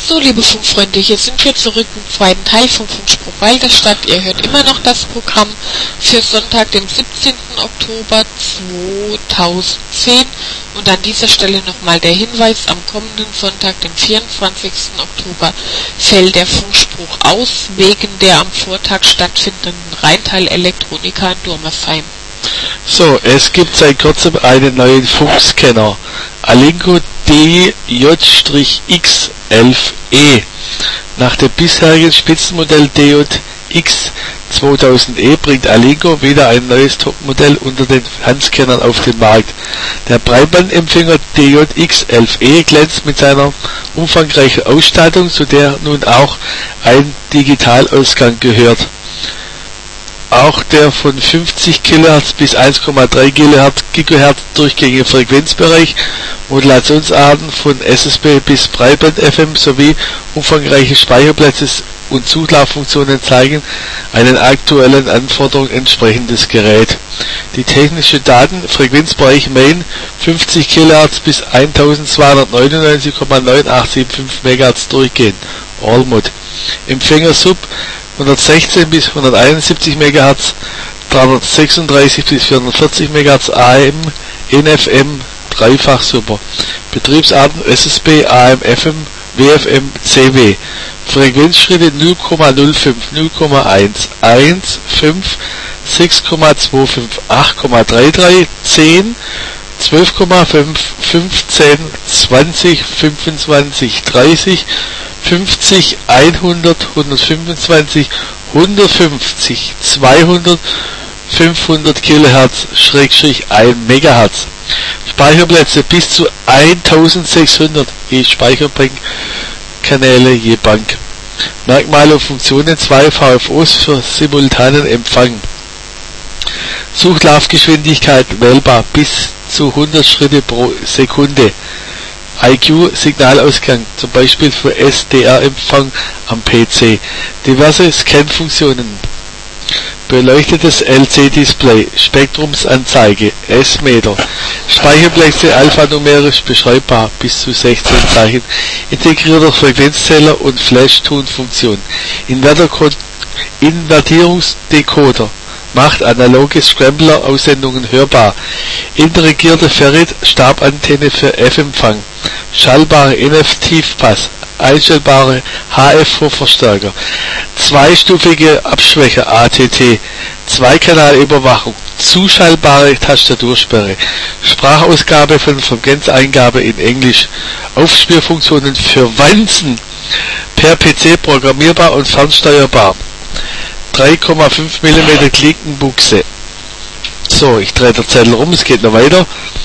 So, liebe Funkfreunde, hier sind wir zurück im zweiten Teil vom Funkspruch Walderstadt. Ihr hört immer noch das Programm für Sonntag, den 17. Oktober 2010. Und an dieser Stelle nochmal der Hinweis, am kommenden Sonntag, den 24. Oktober, fällt der Funkspruch aus, wegen der am Vortag stattfindenden Rheintal Elektronika in Durmersheim. So, es gibt seit kurzem einen neuen Funkscanner, Alinco DJ-X11E. Nach dem bisherigen Spitzenmodell DJ-X 2000E bringt Alinco wieder ein neues Topmodell unter den Handscannern auf den Markt. Der Breitbandempfänger DJ-X11E glänzt mit seiner umfangreichen Ausstattung, zu der nun auch ein Digitalausgang gehört. Auch der von 50 kHz bis 1,3 GHz durchgängige Frequenzbereich, Modulationsarten von SSB bis Breitband FM sowie umfangreiche Speicherplätze und Suchlauffunktionen zeigen einen aktuellen Anforderungen entsprechendes Gerät. Die technische Daten Frequenzbereich Main 50 kHz bis 1299,9875 MHz durchgehend, All-Mod. Empfänger Sub 116 bis 171 MHz, 336 bis 440 MHz AM, NFM, dreifach Super. Betriebsarten SSB, AM, FM, WFM, CW. Frequenzschritte 0,05, 0,1, 1, 5, 6,25, 8,33, 10, 12,5, 15, 20, 25, 30, 50, 100, 125, 150, 200, 500 kHz, /1 MHz. Speicherplätze bis zu 1600 je Speicherbankkanäle je Bank. Merkmale und Funktionen 2 VFOs für simultanen Empfang. Suchlaufgeschwindigkeit wählbar bis zu 100 Schritte pro Sekunde. IQ-Signalausgang, zum Beispiel für SDR-Empfang am PC. Diverse Scan-Funktionen. Beleuchtetes LC-Display, Spektrumsanzeige, S-Meter. Speicherplätze alphanumerisch beschreibbar, bis zu 16 Zeichen. Integrierter Frequenzzähler und Flash-Tune-Funktion. Invertierungsdecoder. Macht analoge Scrambler-Aussendungen hörbar. Integrierte Ferrit-Stabantenne für F-Empfang. Schallbare NF-Tiefpass. Einstellbare HF-Vorverstärker. Zweistufige Abschwächer ATT. Zweikanalüberwachung. Zuschaltbare Tastatursperre. Sprachausgabe von Frequenzeingabe in Englisch. Aufspürfunktionen für Wanzen. Per PC programmierbar und fernsteuerbar. 3,5 mm Klinkenbuchse. So, ich drehe den Zettel rum, es geht noch weiter.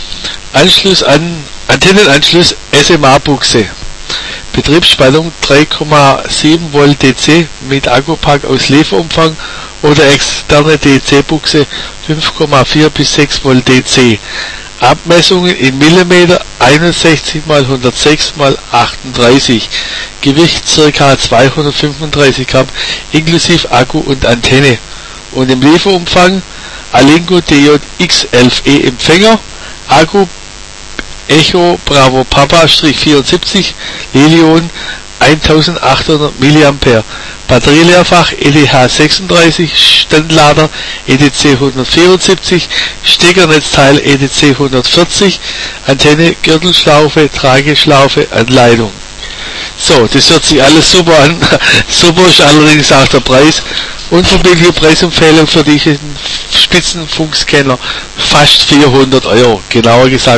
Antennenanschluss SMA-Buchse. Betriebsspannung 3,7 Volt DC mit Akkupack aus Lieferumfang oder externe DC-Buchse 5,4 bis 6 Volt DC. Abmessungen in Millimeter 61 x 106 x 38. Gewicht ca. 235 Gramm inklusive Akku und Antenne. Und im Lieferumfang Alinco DJ-X11E Empfänger, Akku Echo Bravo Papa 74 Lilion 1800 mA, Batterieleerfach EDH 36, Standlader EDC 174, Steckernetzteil EDC 140, Antenne, Gürtelschlaufe, Trageschlaufe, Anleitung. So, das hört sich alles super an. Super ist allerdings auch der Preis. Unverbindliche Preisempfehlung für diesen Spitzenfunkscanner fast 400 Euro. Genauer gesagt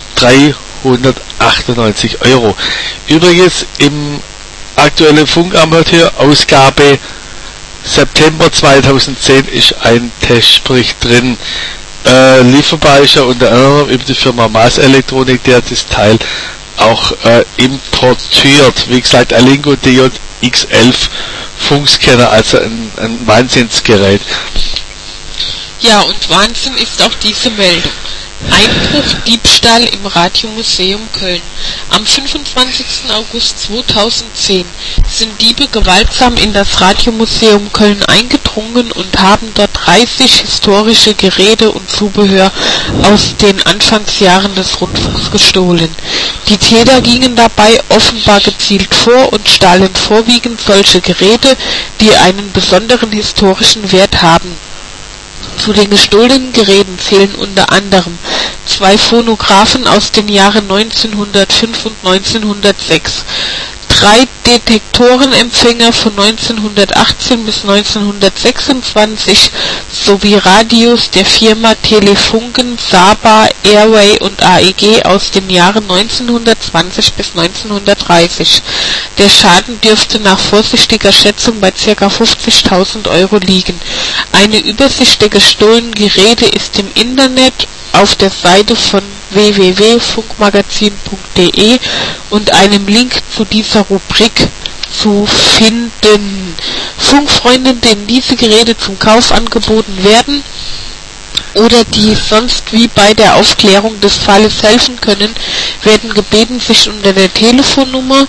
398 Euro. Übrigens im aktuellen Funkamateur Ausgabe September 2010 ist ein Testbericht drin. Lieferbar ist ja unter anderem über die Firma Maas Elektronik, der das Teil auch importiert. Wie gesagt, Alinco DJ-X11 Funkscanner, also ein Wahnsinnsgerät. Ja, und Wahnsinn ist auch diese Meldung. Einbruch, Diebstahl im Radiomuseum Köln. Am 25. August 2010 sind Diebe gewaltsam in das Radiomuseum Köln eingedrungen und haben dort 30 historische Geräte und Zubehör aus den Anfangsjahren des Rundfunks gestohlen. Die Täter gingen dabei offenbar gezielt vor und stahlen vorwiegend solche Geräte, die einen besonderen historischen Wert haben. Zu den gestohlenen Geräten zählen unter anderem 2 Phonographen aus den Jahren 1905 und 1906, 3 Detektorenempfänger von 1918 bis 1926 sowie Radios der Firma Telefunken, Saba, Airway und AEG aus den Jahren 1920 bis 1930. Der Schaden dürfte nach vorsichtiger Schätzung bei ca. 50.000 € liegen. Eine Übersicht der gestohlenen Geräte ist im Internet auf der Seite von www.funkmagazin.de und einem Link zu dieser Rubrik zu finden. Funkfreunden, denen diese Geräte zum Kauf angeboten werden oder die sonst wie bei der Aufklärung des Falles helfen können, werden gebeten, sich unter der Telefonnummer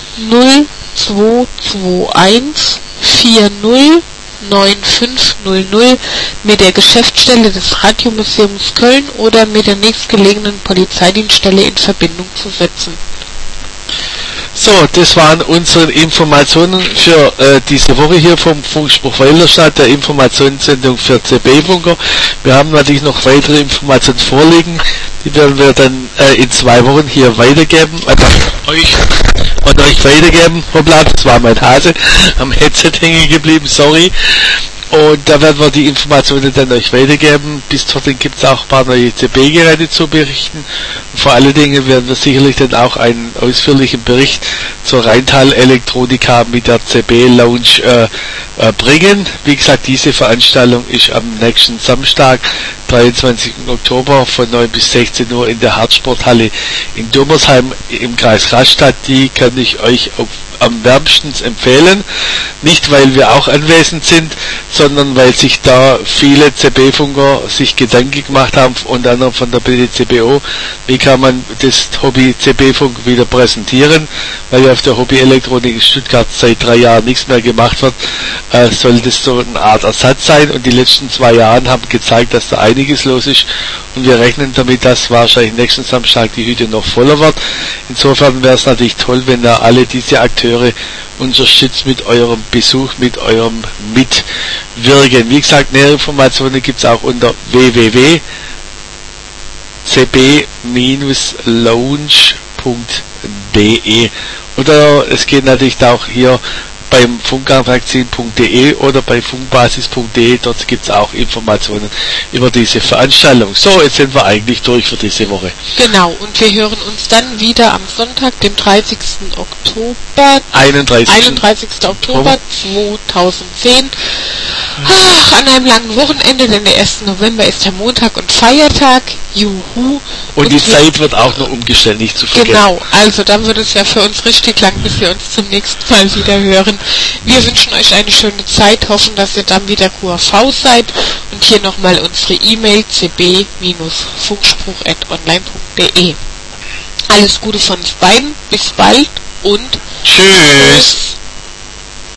0221 40 9500 mit der Geschäftsstelle des Radiomuseums Köln oder mit der nächstgelegenen Polizeidienststelle in Verbindung zu setzen. So, das waren unsere Informationen für diese Woche hier vom Funkspruch Weilerstadt, der Informationssendung für CB-Funker. Wir haben natürlich noch weitere Informationen vorliegen, die werden wir dann in 2 Wochen hier weitergeben, euch weitergeben. Hoppla, das war mein Hase, am Headset hängen geblieben, sorry. Und da werden wir die Informationen dann euch weitergeben. Bis dorthin gibt es auch ein paar neue CB-Geräte zu berichten. Und vor allen Dingen werden wir sicherlich dann auch einen ausführlichen Bericht zur Rheintal-Elektronika mit der CB-Lounge bringen. Wie gesagt, diese Veranstaltung ist am nächsten Samstag, 23. Oktober von 9 bis 16 Uhr in der Hartsporthalle in Dummersheim im Kreis Rastatt. Die kann ich euch am wärmstens empfehlen. Nicht, weil wir auch anwesend sind, sondern weil sich da viele CB-Funker sich Gedanken gemacht haben, unter anderem von der BDCBO, wie kann man das Hobby CB-Funk wieder präsentieren, weil ja auf der Hobby-Elektronik in Stuttgart seit 3 Jahren nichts mehr gemacht wird, soll das so eine Art Ersatz sein, und die letzten 2 Jahre haben gezeigt, dass da einiges los ist, und wir rechnen damit, dass wahrscheinlich nächsten Samstag die Hütte noch voller wird. Insofern wäre es natürlich toll, wenn da alle diese Akteure unterstützt mit eurem Besuch, mit eurem Mitwirken. Wie gesagt, nähere Informationen gibt es auch unter www.cb-lounge.de, oder es geht natürlich auch hier beim funkmagazin.de oder bei funkbasis.de, dort gibt es auch Informationen über diese Veranstaltung. So, jetzt sind wir eigentlich durch für diese Woche. Genau, und wir hören uns dann wieder am Sonntag, dem 31. Oktober 2010. Ach, an einem langen Wochenende, denn der 1. November ist der Montag und Feiertag. Juhu. Und die Zeit wird auch noch umgestellt, nicht zu vergessen. Genau, also dann wird es ja für uns richtig lang, bis wir uns zum nächsten Mal wieder hören. Wir wünschen euch eine schöne Zeit, hoffen, dass ihr dann wieder QAV seid, und hier nochmal unsere E-Mail cb-funkspruch@online.de. Alles Gute von uns beiden, bis bald und Tschüss.